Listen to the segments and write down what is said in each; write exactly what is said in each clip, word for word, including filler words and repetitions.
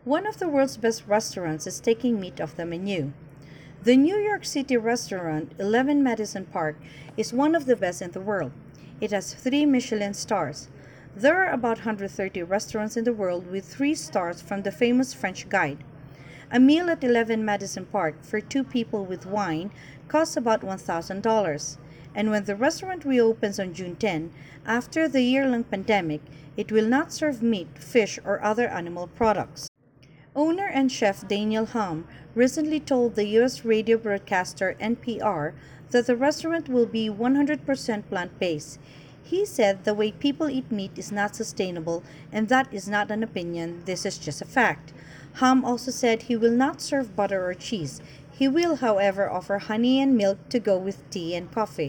One of the world's best restaurants is taking meat off the menu. The New York City restaurant eleven Madison Park is one of the best in the world. It has three Michelin stars. There are about one hundred thirty restaurants in the world with three stars from the famous French guide. A meal at eleven Madison Park for two people with wine costs about one thousand dollars. And when the restaurant reopens on June tenth, after the year-long pandemic, it will not serve meat, fish, or other animal products. Owner and chef Daniel Humm recently told the U S radio broadcaster N P R that the restaurant will be one hundred percent plant-based. He said the way people eat meat is not sustainable, and that is not an opinion, this is just a fact. Humm also said he will not serve butter or cheese. He will, however, offer honey and milk to go with tea and coffee.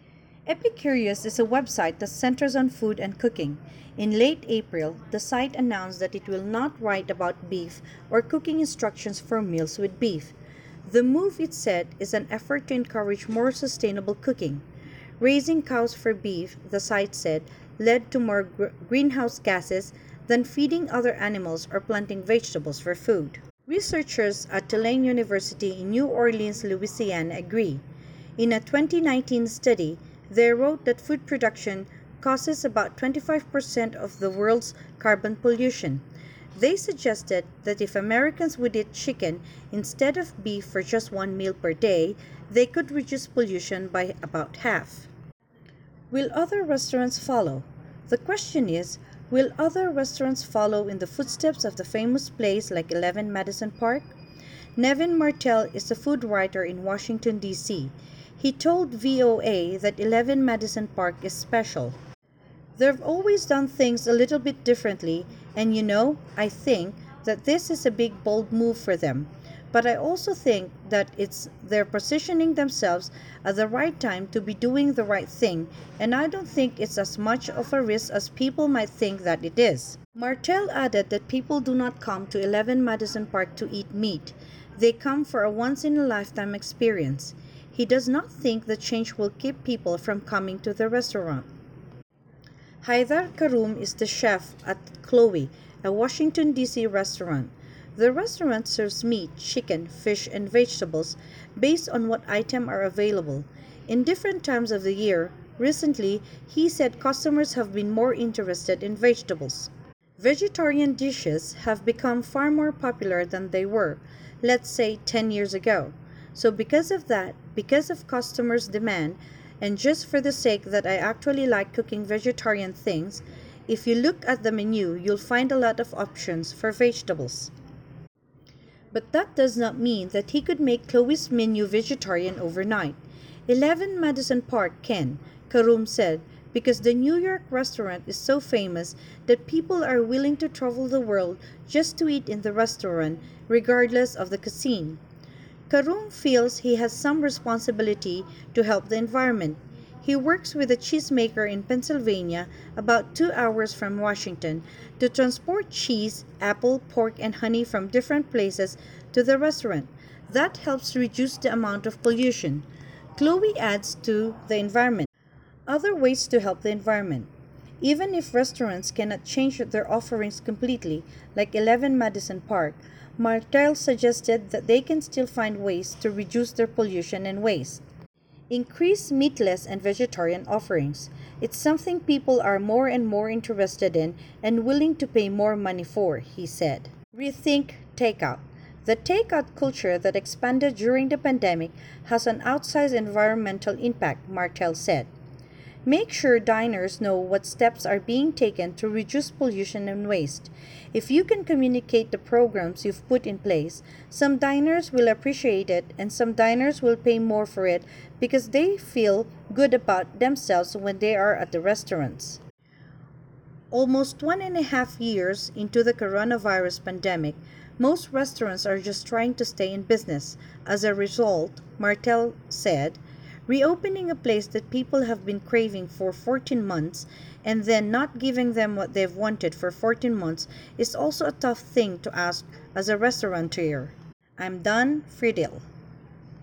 Epicurious is a website that centers on food and cooking. In late April, the site announced that it will not write about beef or cooking instructions for meals with beef. The move, it said, is an effort to encourage more sustainable cooking. Raising cows for beef, the site said, led to more gr- greenhouse gases than feeding other animals or planting vegetables for food. Researchers at Tulane University in New Orleans, Louisiana agree. In a twenty nineteen study, they wrote that food production causes about twenty-five percent of the world's carbon pollution. They suggested that if Americans would eat chicken instead of beef for just one meal per day, they could reduce pollution by about half. Will other restaurants follow? The question is, will other restaurants follow in the footsteps of the famous place like eleven Madison Park? Nevin Martell is a food writer in Washington, D C He told V O A that eleven Madison Park is special. They've always done things a little bit differently, and you know, I think that this is a big bold move for them. But I also think that it's they're positioning themselves at the right time to be doing the right thing, and I don't think it's as much of a risk as people might think that it is. Martell added that people do not come to eleven Madison Park to eat meat. They come for a once-in-a-lifetime experience. He does not think the change will keep people from coming to the restaurant. Haidar Karoum is the chef at Chloe, a Washington, D C restaurant. The restaurant serves meat, chicken, fish, and vegetables based on what items are available. In different times of the year, recently, he said customers have been more interested in vegetables. Vegetarian dishes have become far more popular than they were, let's say ten years ago. So because of that, because of customers' demand, and just for the sake that I actually like cooking vegetarian things, if you look at the menu, you'll find a lot of options for vegetables. But that does not mean that he could make Chloe's menu vegetarian overnight. eleven Madison Park can, Karoum said, because the New York restaurant is so famous that people are willing to travel the world just to eat in the restaurant, regardless of the cuisine. Karoum feels he has some responsibility to help the environment. He works with a cheesemaker in Pennsylvania, about two hours from Washington, to transport cheese, apple, pork, and honey from different places to the restaurant. That helps reduce the amount of pollution. Chloe adds to the environment. Other ways to help the environment. Even if restaurants cannot change their offerings completely, like eleven Madison Park, Martell suggested that they can still find ways to reduce their pollution and waste. Increase meatless and vegetarian offerings. It's something people are more and more interested in and willing to pay more money for, he said. Rethink takeout. The takeout culture that expanded during the pandemic has an outsized environmental impact, Martell said. Make sure diners know what steps are being taken to reduce pollution and waste. If you can communicate the programs you've put in place, some diners will appreciate it and some diners will pay more for it because they feel good about themselves when they are at the restaurants. Almost one and a half years into the coronavirus pandemic, most restaurants are just trying to stay in business. As a result, Martell said, reopening a place that people have been craving for fourteen months and then not giving them what they've wanted for fourteen months is also a tough thing to ask as a restaurateur. I'm done, Friedel.